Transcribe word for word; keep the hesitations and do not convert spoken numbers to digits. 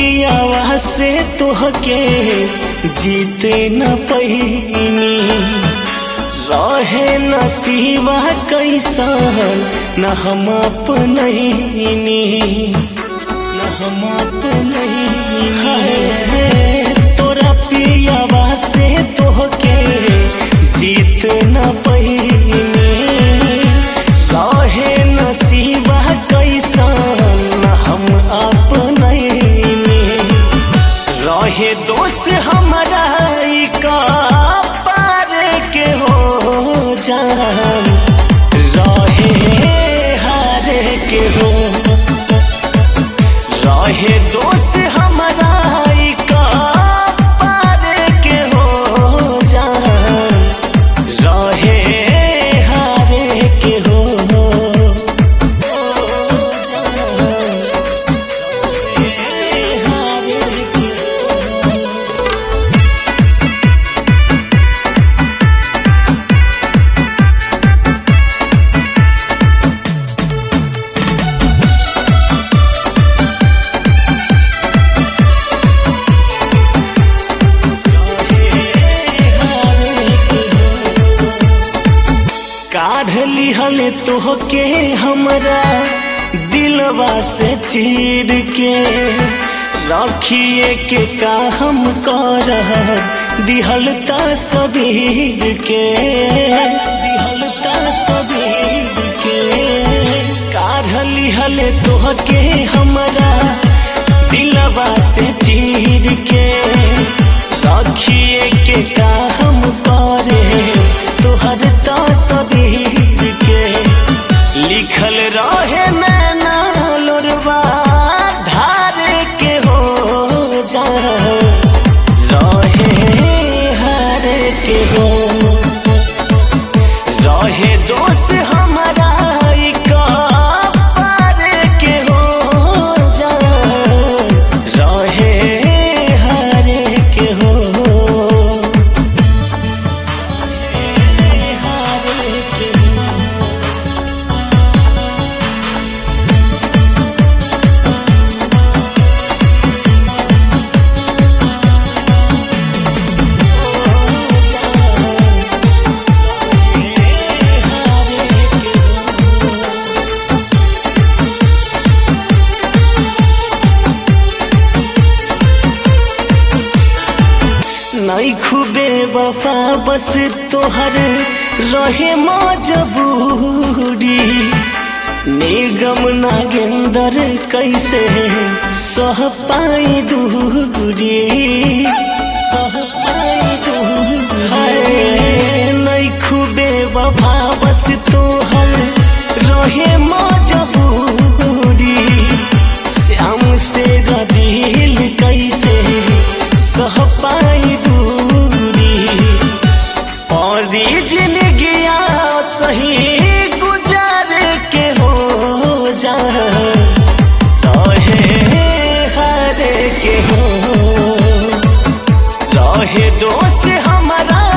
पियावा से तोहके जीते न पहिनी, रहे नसीबा कैसन न हम अपनैनी, न हम अपनैनी। तोरा पियावा से तोहके जीत न पहिनी, रहे नसीबा कैसन न हम अपनैनी। रहे दोस्त हमारा का पार के हो जान, रहे हार के हो, रहे दोस्त हमारा का पार के हो जान, रहे हार के हो। काढ़ली हले तोहके हमरा दिलवा से चीर के, रखिए के का हम करब दिहलता सबीर के, दिहलता सबीर के। काढ़ली हले तोहके हमरा दिलवा से चीर के, रखिए के का हम करे तोहर ता सबीर के। लिखल रहे नैना लोरवा धार के हो जान, रहे हार के हो, रहे दोस्त हमारा का पार के हो जान, रहे हार के हो। नहीं खूबे वफा बस तोहर रहे मजबूरी, निगम नागेंदर कैसे सह पाई दूरी, सह पाई दूरी। नहीं खूबे वफा बस तोहर रहे मजबूरी, श्याम से दिल कैसे सह पाई दूरी। और जिंदगिया सही गुजार के हो जान, रहे हार के हो, रहे दोस्त हमारा